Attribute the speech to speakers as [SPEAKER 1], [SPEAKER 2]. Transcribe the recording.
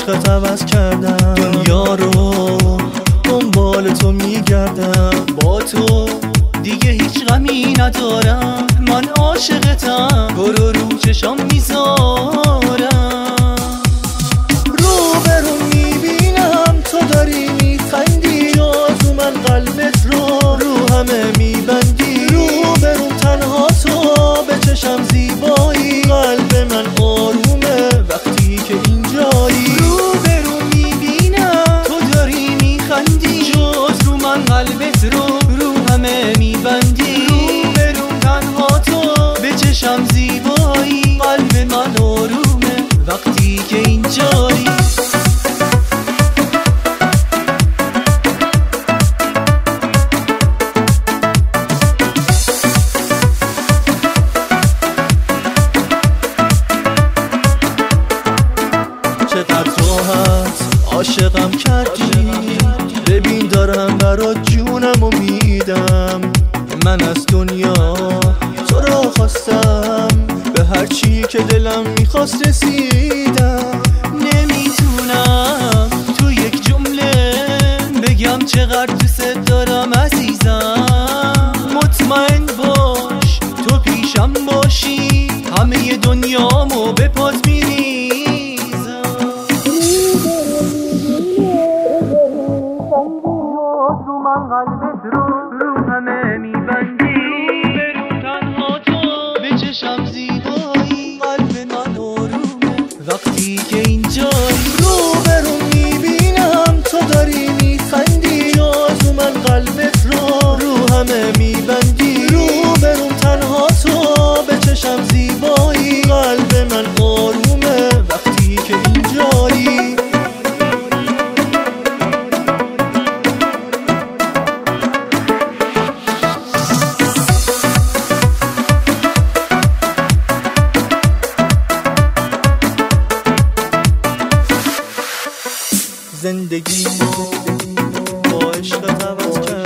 [SPEAKER 1] عشقت عوض کردم، دنیا رو دنبال تو میگردم، با تو دیگه هیچ غمی ندارم، من عاشقتم تو رو چشام میذارم. رو میبینم تو داری میخندی، جازو من قلبت رو همه میبندی، رو تنها تو به چشم زیبایی، قلب من آرومه وقتی که اینجایی. رو میبینم تو داری میخندی، جازو من قلبت رو همه میبندی، رو تنها تو به چشم زیبایی، قلب من آرومه وقتی که اینجایی. چقدر راحت عاشقم کردی، ببین دارم برات جونم و میدم، من از دنیا تو را خواستم، به هر چی که دلم میخواست رسیدم. نمیتونم تو یک جمله بگم چقدر دوست دارم عزیزم، مطمئن باش تو پیشم باشی، همه دنیامو به پات میریزم. رو من قلبت رو همه میبندی، رو تنها تو به چشم زیبایی، قلب من آرومه وقتی که اینجایی. رو میبینم تو داری میخندی، جازو من قلبت رو همه میبندی، رو تنها تو به چشم زیبایی، قلب من آرومه وقتی که اینجایی. زندگی با عشقت عوض کرد.